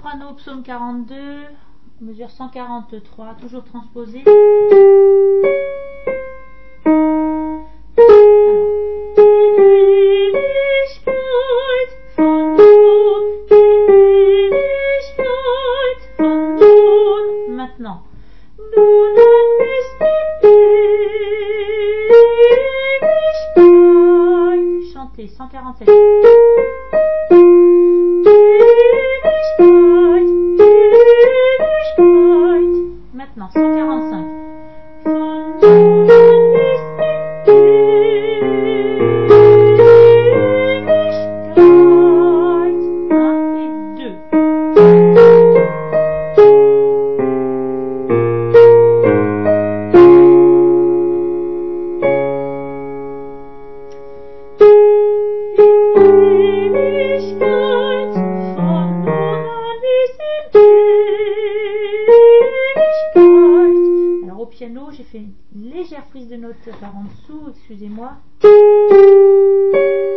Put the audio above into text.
soprano, psaume 42, mesure 143, toujours transposé. Maintenant. Chantez 147. Maintenant 145. Alors au piano, j'ai fait une légère prise de note par en dessous, excusez-moi.